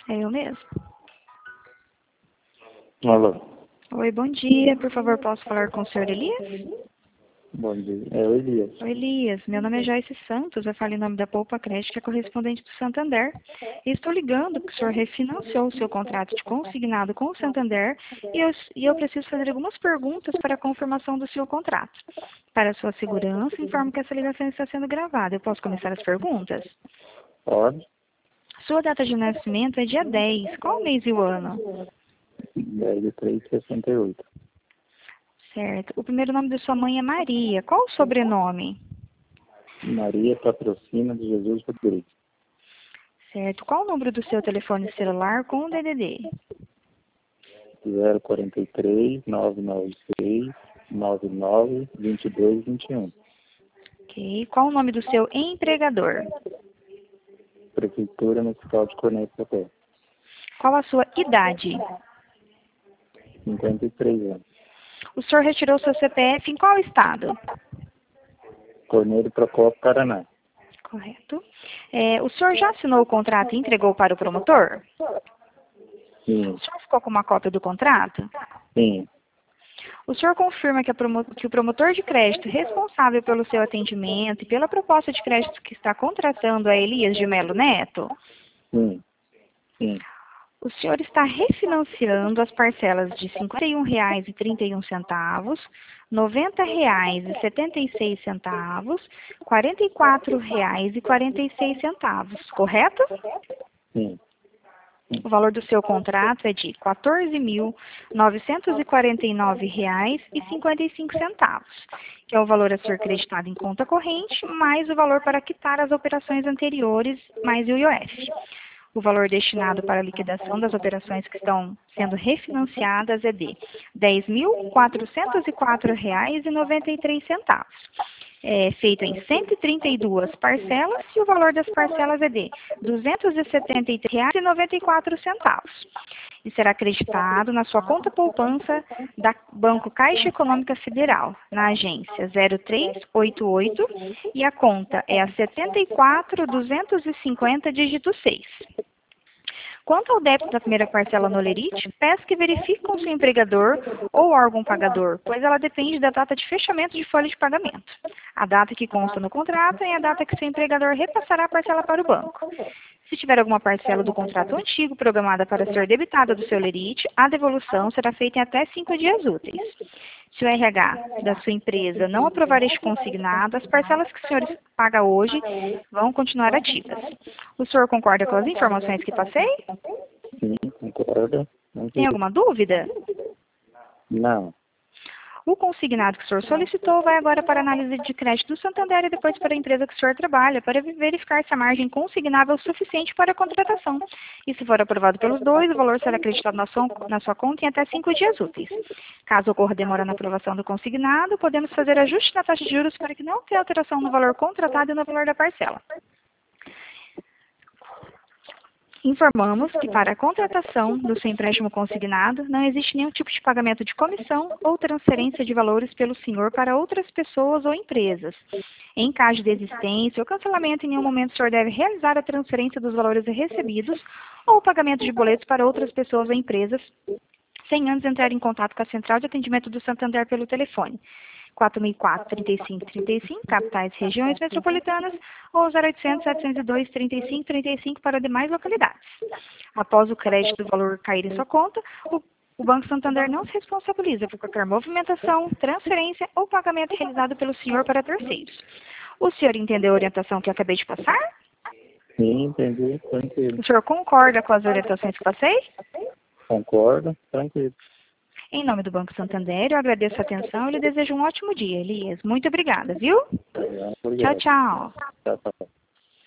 É eu mesmo. Alô, Oi, bom dia. Por favor, posso falar com o senhor Elias? bom dia. É o Elias. Oi, Elias. Meu nome é Joyce Santos. Eu falo em nome da Poupa Crédito, que é correspondente do Santander. E estou ligando porque o senhor refinanciou o seu contrato de consignado com o Santander e eu preciso fazer algumas perguntas para a confirmação do seu contrato. Para a sua segurança, informo que essa ligação está sendo gravada. Eu posso começar as perguntas? Pode? Sua data de nascimento é dia 10. Qual o mês e o ano? 10/3/68. Certo. O primeiro nome da sua mãe é Maria. Qual o sobrenome? Maria Patrocina de Jesus Rodrigues. Certo. Qual o número do seu telefone celular com o DDD? 043 996 99 22 21. Ok. Qual o nome do seu empregador? Prefeitura Municipal de Cornélio Sotero. Qual a sua idade? 53 anos. O senhor retirou seu CPF em qual estado? Cornélio Procópio, Paraná. Correto. O senhor já assinou o contrato e entregou para o promotor? Sim, O senhor ficou com uma cópia do contrato? sim, O senhor confirma que o promotor de crédito responsável pelo seu atendimento e pela proposta de crédito que está contratando é Elias de Melo Neto? sim, sim, O senhor está refinanciando as parcelas de R$ 51,31, R$ 90,76, R$ 44,46, correto? sim, O valor do seu contrato é de R$ 14.949,55, que é o valor a ser creditado em conta corrente, mais o valor para quitar as operações anteriores, mais o IOF. O valor destinado para a liquidação das operações que estão sendo refinanciadas é de R$ 10.404,93. É feito em 132 parcelas e o valor das parcelas é de R$ 273,94. E será acreditado na sua conta poupança da Banco Caixa Econômica Federal, na agência 0388, e a conta é a 74250, dígito 6. Quanto ao débito da primeira parcela no Olerite, peço que verifique com seu empregador ou órgão pagador, pois ela depende da data de fechamento de folha de pagamento. A data que consta no contrato é a data que seu empregador repassará a parcela para o banco. Se tiver alguma parcela do contrato antigo programada para ser debitada do seu Olerite, a devolução será feita em até 5 dias úteis. Se o RH da sua empresa não aprovar este consignado, as parcelas que o senhor paga hoje vão continuar ativas. O senhor concorda com as informações que passei? sim, concordo. Tem alguma dúvida? Não, O consignado que o senhor solicitou vai agora para a análise de crédito do Santander e depois para a empresa que o senhor trabalha, para verificar se a margem consignável é o suficiente para a contratação. E se for aprovado pelos dois, o valor será acreditado na sua conta em até 5 dias úteis. Caso ocorra demora na aprovação do consignado, podemos fazer ajuste na taxa de juros para que não tenha alteração no valor contratado e no valor da parcela. Informamos que para a contratação do seu empréstimo consignado não existe nenhum tipo de pagamento de comissão ou transferência de valores pelo senhor para outras pessoas ou empresas. Em caso de existência ou cancelamento, em nenhum momento o senhor deve realizar a transferência dos valores recebidos ou o pagamento de boletos para outras pessoas ou empresas, sem antes entrar em contato com a Central de Atendimento do Santander pelo telefone 4004-3535, capitais e regiões metropolitanas, ou 0800-702-3535 para demais localidades. Após o crédito do valor cair em sua conta, o Banco Santander não se responsabiliza por qualquer movimentação, transferência ou pagamento realizado pelo senhor para terceiros. O senhor entendeu a orientação que eu acabei de passar? sim, entendi, tranquilo. O senhor concorda com as orientações que passei? Concordo, tranquilo. Em nome do Banco Santander, eu agradeço a atenção e lhe desejo um ótimo dia, Elias. Muito obrigada, viu? Tchau, Obrigado. tchau. Tchau, tchau.